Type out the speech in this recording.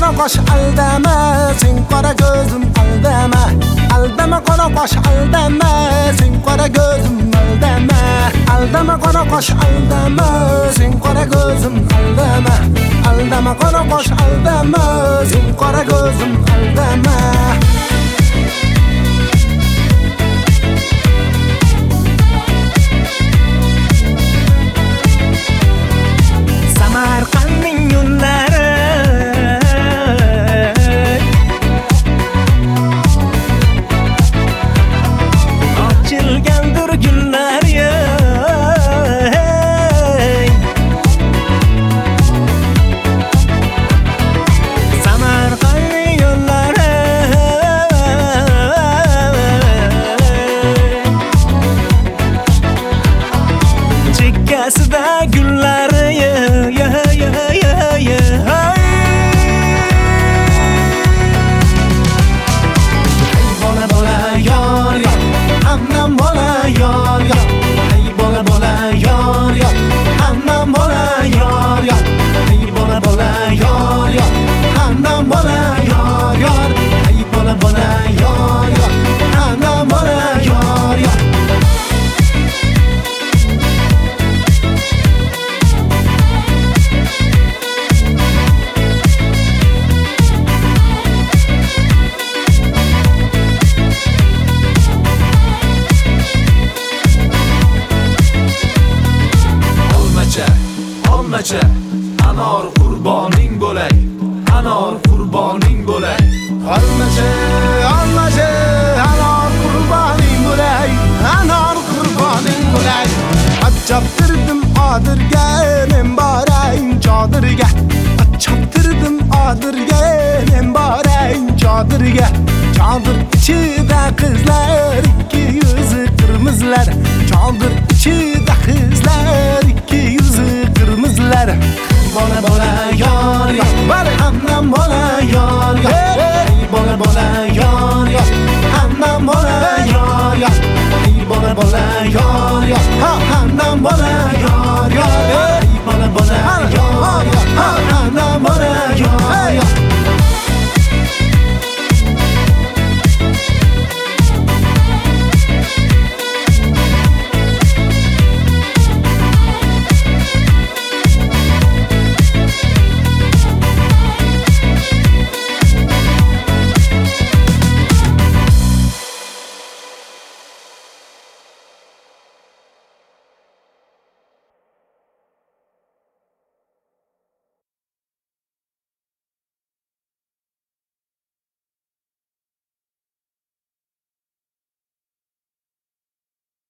qora qosh aldama, sen qora ko'zim aldama. Aldama qora qosh aldama, sen qora ko'zim aldama. Aldama qora qosh aldama, sen qora ko'zim aldama. Aldama qora qosh aldama, sen qora ko'zim aldama. Samarqandning yo'llari ochilgandir gullari. Samarqandning yo'llari chekkasida gullari. Olmacha, anor qurboning bo'lay, anor qurboning bo'lay. Olmacha, anor qurboning bo'lay, anor qurboning bo'lay. Choptirdim odirga, men borayin chodirga. Choptirdim odirga, men borayin chodirga. Chodir ichida qizlar, ikki yuzi qirmizlar. Chodir ichida qizlar, ikki yuzi qirmizlar. Bola bola yor yor, hammam bola yor yor. Bola bola yor yor, hammam bola yor yor. Bola bola yor yor, hammam bola